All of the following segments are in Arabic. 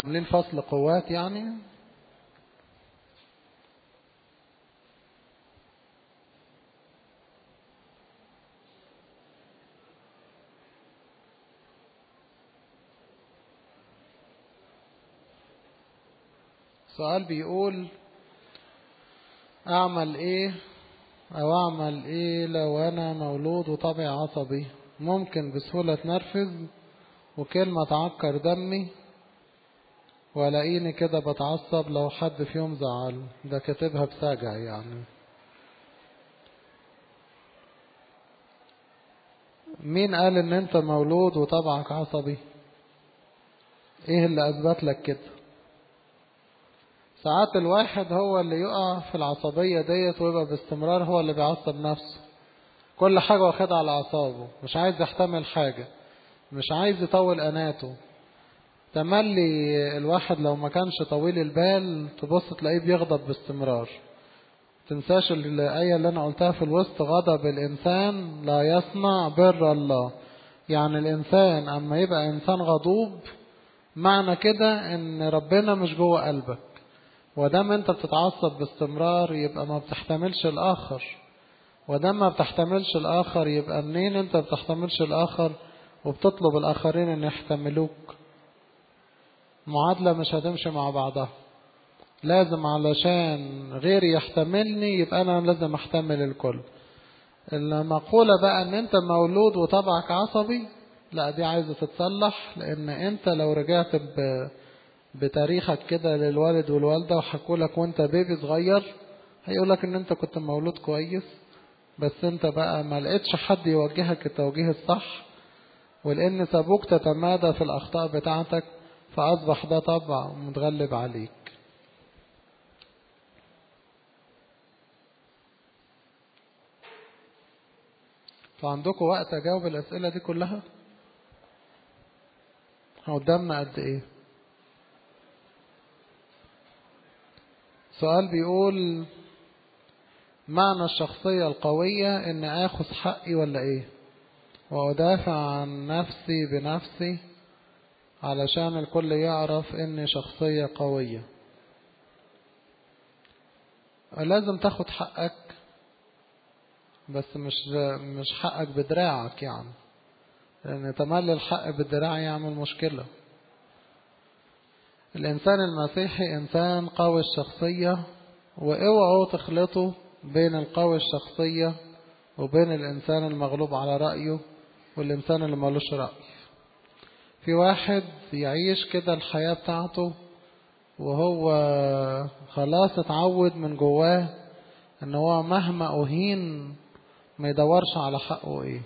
عاملين فصل قوات يعني. سؤال بيقول اعمل ايه لو انا مولود وطبعي عصبي، ممكن بسهولة اتنرفز وكلمة تعكر دمي والاقيني كده بتعصب لو حد فيهم زعل. ده كاتبها بسجع يعني. مين قال ان انت مولود وطبعك عصبي؟ ايه اللي اثبت لك كده؟ ساعات الواحد هو اللي يقع في العصبية ديت ويبقى باستمرار هو اللي بيعصب نفسه، كل حاجة واخدها على أعصابه، مش عايز يحتمل حاجة، مش عايز يطول أناته. تملي الواحد لو ما كانش طويل البال تبص تلاقيه بيغضب باستمرار. تنساش الآية اللي أنا قلتها في الوسط، غضب الإنسان لا يصنع بر الله. يعني الإنسان أما يبقى إنسان غضوب معنى كده إن ربنا مش جوه قلبك، ودام أنت بتتعصب باستمرار يبقى ما بتحتملش الآخر، ودام ما بتحتملش الآخر يبقى منين أنت بتحتملش الآخر وبتطلب الآخرين أن يحتملوك؟ معادلة مش هتمشي مع بعضها. لازم علشان غيري يحتملني يبقى أنا لازم أحتمل الكل. المقولة بقى أن أنت مولود وطبعك عصبي، لا دي عايزة تتصلح، لأن أنت لو رجعت بتاريخك كده للوالد والوالدة وحكولك وأنت بيبي صغير هيقولك أن أنت كنت مولود كويس، بس أنت بقى ما لقيتش حد يوجهك التوجيه الصح، ولأن سابوك تتمادى في الأخطاء بتاعتك فأصبح ده طبع متغلب عليك. فعندكم وقت أجاوب الأسئلة دي كلها؟ قدامنا قد إيه؟ سؤال بيقول معنى الشخصية القوية إن آخذ حقي ولا إيه؟ وأدافع عن نفسي بنفسي علشان الكل يعرف إني شخصية قوية. لازم تاخد حقك، بس مش حقك بدراعك يعني، لأن تملي الحق بالدراع يعمل مشكلة. الإنسان المسيحي إنسان قوي الشخصية، واوعوا تخلطوا بين القوي الشخصية وبين الإنسان المغلوب على رأيه والإنسان اللي مالوش رأي. في واحد يعيش كده الحياة بتاعته وهو خلاص اتعود من جواه ان هو مهما أهين ما يدورش على حقه ايه.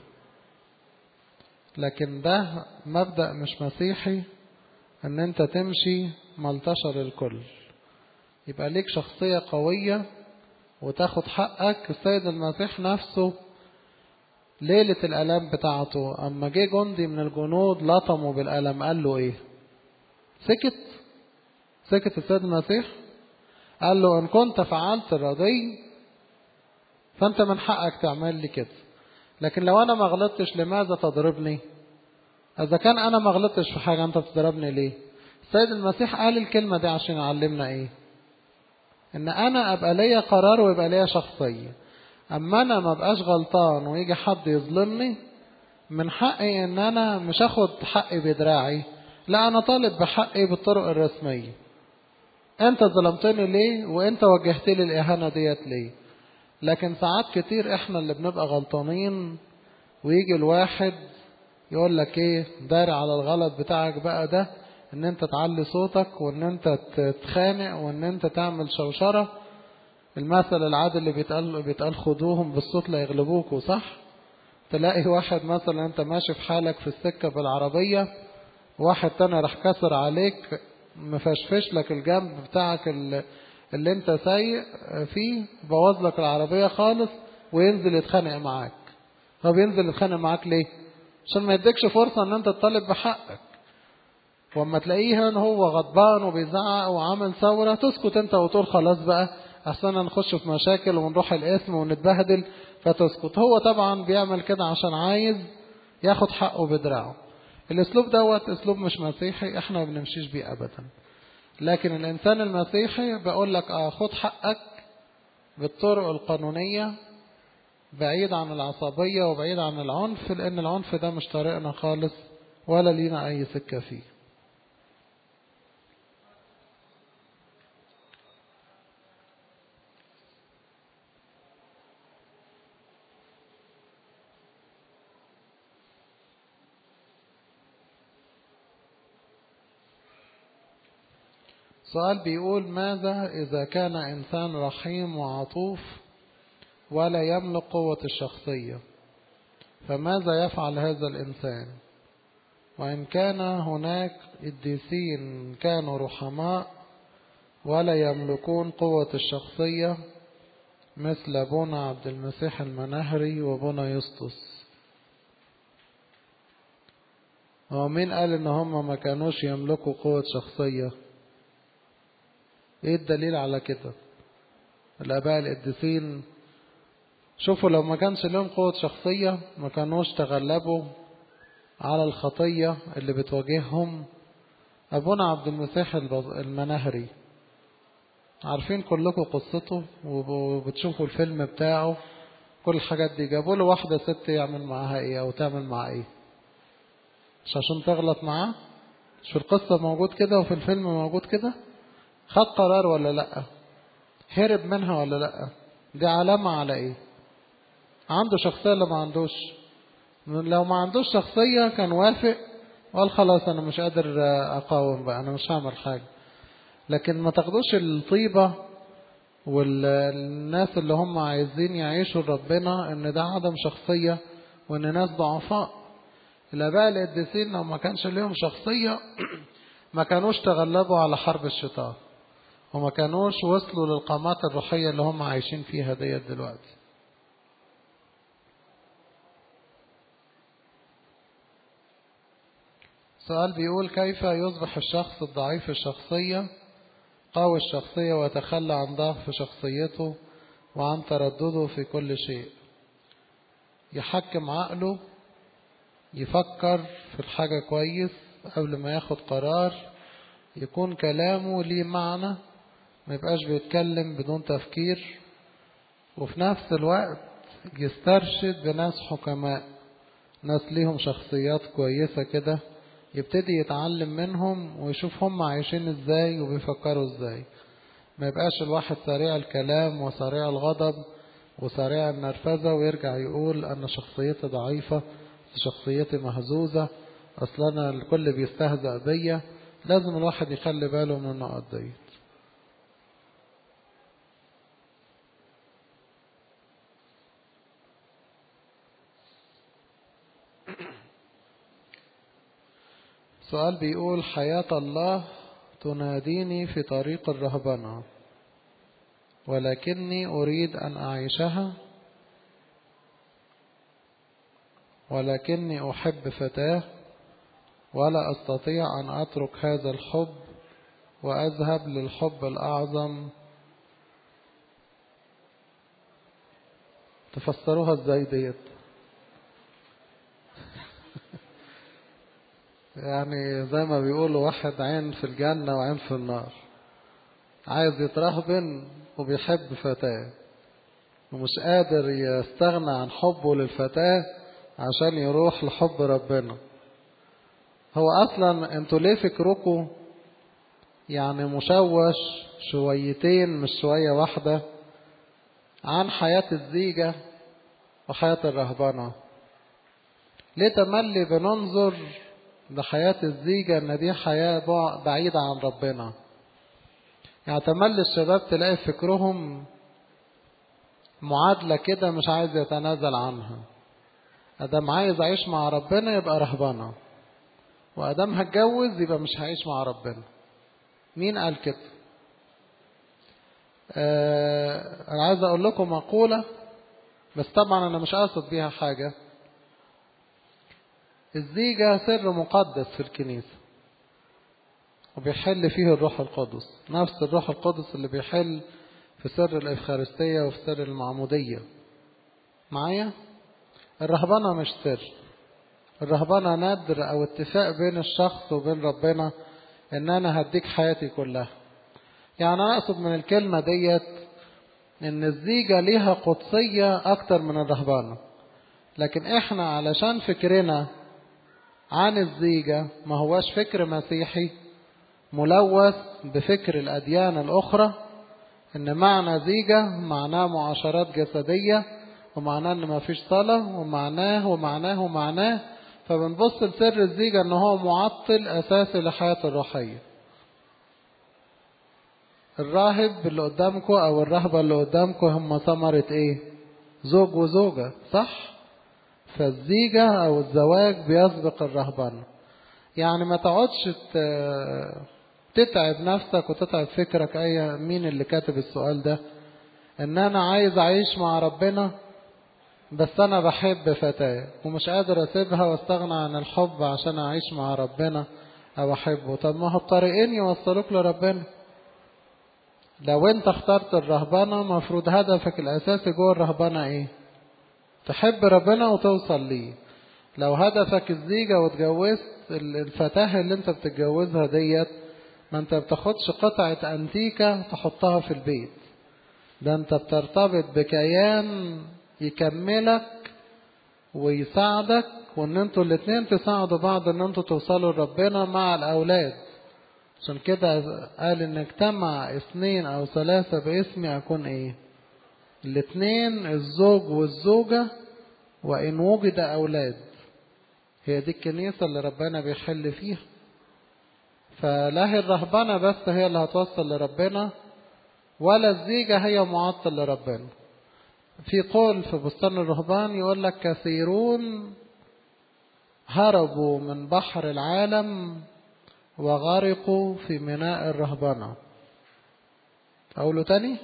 لكن ده مبدأ مش مسيحي، ان انت تمشي ملتشر الكل. يبقى ليك شخصية قوية وتاخد حقك. السيد المسيح نفسه ليلة الألم بتاعته اما جه جندي من الجنود لطمه بالألم قال له ايه؟ سكت السيد المسيح، قال له ان كنت فعلت الرضي فانت من حقك تعمل لي كده، لكن لو انا ما غلطتش لماذا تضربني؟ اذا كان انا ما غلطتش في حاجة انت بتضربني ليه؟ السيد المسيح قال الكلمة دي عشان يعلمنا ايه؟ ان انا ابقى ليا قرار ويبقى ليا شخصية. اما انا ما بقاش غلطان ويجي حد يظلمني من حقي ان انا مش اخد حقي بدراعي، لا انا طالب بحقي بالطرق الرسمية. انت ظلمتني ليه وانت وجهت لي الاهانة ديت ليه؟ لكن ساعات كتير احنا اللي بنبقى غلطانين ويجي الواحد يقول لك ايه؟ داري على الغلط بتاعك بقى ده، ان انت تعلي صوتك وان انت تتخانق وان انت تعمل شوشرة. المثل العادي اللي بيتقال خدوهم بالصوت لا يغلبوكوا، صح؟ تلاقي واحد مثلا انت ماشي في حالك في السكة بالعربية، واحد تاني راح كسر عليك مفشفش لك الجنب بتاعك اللي انت سايق فيه، بوظ لك العربية خالص وينزل يتخانق معاك. هو بينزل يتخانق معاك ليه؟ عشان ما يديكش فرصة ان انت تطالب بحقك. واما تلاقيه هو غضبان وبيزعق وعامل ثورة تسكت انت وتقول خلاص بقى احسن نخش في مشاكل ونروح القسم ونتبهدل، فتسكت. هو طبعا بيعمل كده عشان عايز ياخد حقه بدراعه. الاسلوب دوت اسلوب مش مسيحي، احنا ما بنمشيش بيه ابدا. لكن الإنسان المسيحي بقول لك خد حقك بالطرق القانونية، بعيد عن العصبية وبعيد عن العنف، لأن العنف ده مش طريقنا خالص ولا لينا أي سكة فيه. سؤال بيقول: ماذا إذا كان إنسان رحيم وعطوف ولا يملك قوة الشخصية، فماذا يفعل هذا الإنسان؟ وإن كان هناك قديسين كانوا رحماء ولا يملكون قوة الشخصية مثل أبونا عبد المسيح المنهري وأبونا يسطس، هو مين قال إن هم ما كانوش يملكوا قوة شخصية؟ إيه الدليل على كده؟ الآباء القديسين شوفوا لو ما كانش لهم قوة شخصية ما كانوش تغلبوا على الخطية اللي بتواجههم. أبونا عبد المسيح المنهري عارفين كلكم قصته وبتشوفوا الفيلم بتاعه، كل الحاجات دي. جابوا له واحدة ست يعمل معاها ايه او تعمل معاها ايه؟ مش عشان تغلط معاه؟ مش في القصة موجود كده وفي الفيلم موجود كده؟ خد قرار ولا لأ؟ هرب منها ولا لأ؟ دي علامة على ايه؟ عنده شخصية ولا ما عندوش؟ لو ما عندوش شخصية كان وافق وقال خلاص انا مش قادر اقاوم بقى، انا مش هعمل حاجة. لكن ما تاخدوش الطيبة والناس اللي هم عايزين يعيشوا ربنا ان ده عدم شخصية وان ناس ضعفاء. الآباء القديسين لو ما كانش لهم شخصية ما كانوش تغلبوا على حرب الشيطان وما كانوش وصلوا للقامات الروحية اللي هم عايشين فيها ديت دلوقتي. سؤال بيقول: كيف يصبح الشخص الضعيف الشخصية قوي الشخصية ويتخلى عن ضعف شخصيته وعن تردده في كل شيء؟ يحكم عقله، يفكر في الحاجة كويس قبل ما ياخد قرار، يكون كلامه ليه معنى، ما يبقاش بيتكلم بدون تفكير، وفي نفس الوقت يسترشد بناس حكماء، ناس ليهم شخصيات كويسة كده، يبتدي يتعلم منهم ويشوف هم عايشين ازاي وبيفكروا ازاي. ما يبقاش الواحد سريع الكلام وسريع الغضب وسريع النرفزة ويرجع يقول أنا شخصيتي ضعيفة، شخصيتي مهزوزة، أصلا أنا الكل بيستهزأ بيا. لازم الواحد يخلي باله من النقط دي. سؤال بيقول: حياة الله تناديني في طريق الرهبنة ولكني أريد أن أعيشها، ولكني أحب فتاة ولا أستطيع أن أترك هذا الحب وأذهب للحب الأعظم. تفسروها ازاي ديت؟ يعني زي ما بيقولوا واحد عين في الجنة وعين في النار، عايز يترهبن وبيحب فتاة ومش قادر يستغنى عن حبه للفتاة عشان يروح لحب ربنا. هو أصلا انتوا ليه فكركم يعني مشوش شويتين مش شوية واحدة عن حياة الزيجة وحياة الرهبنة؟ ليه تملي بننظر لحياة الزيجة ان دي حياة بعيدة عن ربنا؟ يعني تملي الشباب تلاقي فكرهم معادلة كده مش عايز يتنازل عنها. ادام عايز اعيش مع ربنا يبقى رهبنة، وادام هتجوز يبقى مش هعيش مع ربنا. مين قال كده؟ انا عايز اقول لكم مقولة بس طبعا انا مش قاصد بيها حاجة. الزيجة سر مقدس في الكنيسة وبيحل فيه الروح القدس، نفس الروح القدس اللي بيحل في سر الإفخارستية وفي سر المعمودية. معايا؟ الرهبنة مش سر، الرهبنة ندر أو اتفاق بين الشخص وبين ربنا ان انا هديك حياتي كلها. يعني انا اقصد من الكلمة ديت ان الزيجة ليها قدسية اكتر من الرهبانة، لكن احنا علشان فكرنا عن الزيجة ما هواش فكر مسيحي ملوث بفكر الاديان الاخرى، ان معنى زيجة معناه معاشرات جسدية، ومعناه ان ما فيش صلاة، ومعناه فبنبص لسر الزيجة ان هو معطل اساسي لحياة الروحية. الراهب اللي قدامكم او الرهبة اللي قدامكم هم ثمرة ايه؟ زوج وزوجة، صح؟ فالزيجة او الزواج بيسبق الرهبنة. يعني ما تقعدش تتعب نفسك وتتعب فكرك. مين اللي كاتب السؤال ده؟ ان انا عايز اعيش مع ربنا بس انا بحب فتاة ومش قادر اسيبها واستغنى عن الحب عشان اعيش مع ربنا او احبه. طب ما هو الطريقين يوصلوك لربنا. لو انت اخترت الرهبنة مفروض هدفك الاساسي جوه الرهبنة ايه؟ تحب ربنا وتوصل ليه. لو هدفك الزيجة واتجوزت الفتاة اللي انت بتتجوزها ديت، ما انت بتاخدش قطعة انتيكة تحطها في البيت، ده انت بترتبط بكيان يكملك ويساعدك، وان انتوا الاتنين تساعدوا بعض ان انتوا توصلوا لربنا مع الاولاد. عشان كده قال ان اجتمع 2 أو 3 باسمي اكون ايه؟ الاتنين، الزوج والزوجة، وان وجد اولاد. هي دي الكنيسة اللي ربنا بيحل فيها. فلا هي الرهبنة بس هي اللي هتوصل لربنا، ولا الزيجة هي معطل لربنا. في قول في بستان الرهبان يقول لك كثيرون هربوا من بحر العالم وغرقوا في ميناء الرهبنة. أقوله تاني،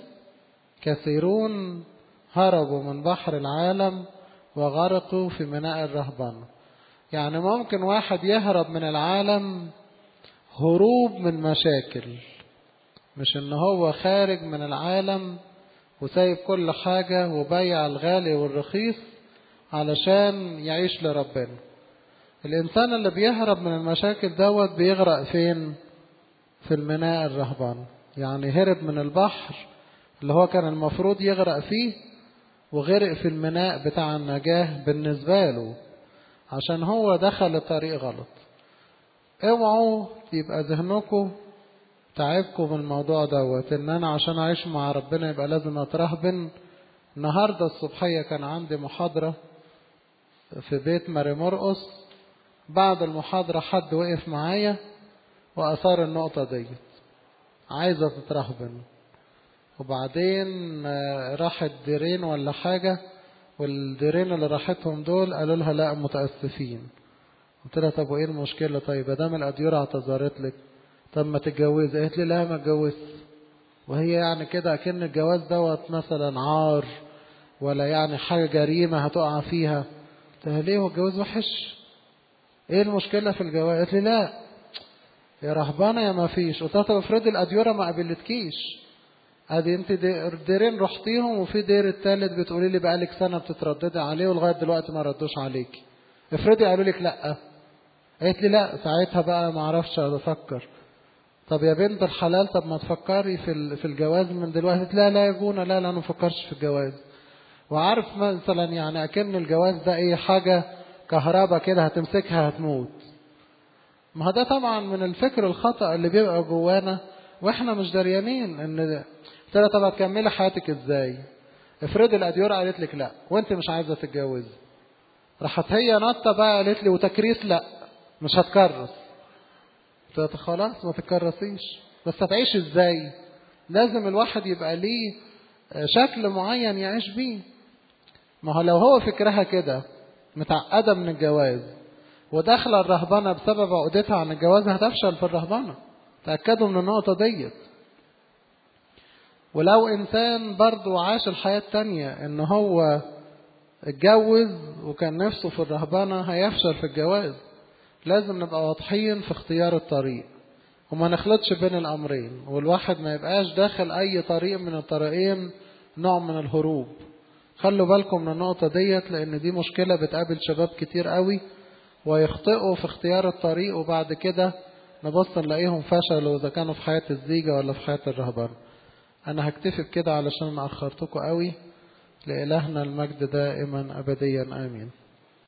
كثيرون هربوا من بحر العالم وغرقوا في ميناء الرهبنة. يعني ممكن واحد يهرب من العالم هروب من مشاكل، مش ان هو خارج من العالم وسايب كل حاجة وبيع الغالي والرخيص علشان يعيش لربنا. الإنسان اللي بيهرب من المشاكل دوت بيغرق فين؟ في الميناء الرهبان. يعني هرب من البحر اللي هو كان المفروض يغرق فيه وغرق في الميناء بتاع النجاة بالنسبة له، عشان هو دخل طريق غلط. اوعوا يبقى ذهنكم تعبكم من الموضوع دوت ان انا عشان اعيش مع ربنا يبقى لازم اترهبن. النهارده الصبحيه كان عندي محاضره في بيت ماري مرقس. بعد المحاضره حد وقف معايا واثار النقطه ديت، عايزه تترهبن. وبعدين راحت ديرين ولا حاجه، والديرين اللي راحتهم دول قالوا لها لا متاسفين. قلت لها طب وايه المشكله؟ طيب ادام الاديره اعتذرت لك طب ما تتجوزي. قالت لي لا ما اتجوزت. وهي يعني كده اكن الجواز دوت مثلا عار ولا يعني حاجه جريمه هتقع فيها. قلت لها ليه؟ هو الجواز وحش؟ ايه المشكله في الجواز؟ قالت لي لا يا رهبانه يا ما فيش. قلت لها طب افرضي الاديره ما قبلتكيش، ادي انت ديرين رحتيهم وفي دير الثالث بتقولي لي بقالك سنه بتترددي عليه ولغايه دلوقتي ما ردوش عليكي، افرضي قالوا لك لا. قالت لي لا ساعتها بقى ما اعرفش افكر. طب يا بنت الحلال طب ما تفكري في الجواز من دلوقتي. لا لا يا ابونا لا ما نفكرش في الجواز. وعارف مثلا يعني اكن الجواز ده ايه؟ حاجه كهرباء كده هتمسكها هتموت. ما هو ده طبعا من الفكر الخطأ اللي بيبقى جوانا واحنا مش دريانين. ان ترى طب هتكملي حياتك ازاي؟ افرضي الاديره قالت لك لا وانت مش عايزه تتجوزي، راحت هي نطه بقى قالت لي وتكريس لا مش هتكرس. خلاص ما تكرسيش، بس هتعيش ازاي؟ لازم الواحد يبقى ليه شكل معين يعيش بيه. ما هو لو هو فكرها كده متعقدة من الجواز وداخله الرهبنة بسبب عقدتها عن الجواز هتفشل في الرهبنة. تأكدوا من النقطة ديت. ولو إنسان برضو عاش الحياة التانية إن هو اتجوز وكان نفسه في الرهبنة هيفشل في الجواز. لازم نبقى واضحين في اختيار الطريق وما نخلطش بين الأمرين، والواحد ما يبقاش داخل أي طريق من الطريقين نوع من الهروب. خلوا بالكم من النقطة ديت لأن دي مشكلة بتقابل شباب كتير قوي ويخطئوا في اختيار الطريق وبعد كده نبص نلاقيهم فشلوا إذا كانوا في حياة الزيجة ولا في حياة الرهبان. أنا هكتفي بكده علشان ما أخرتكم قوي. لإلهنا المجد دائما أبديا آمين.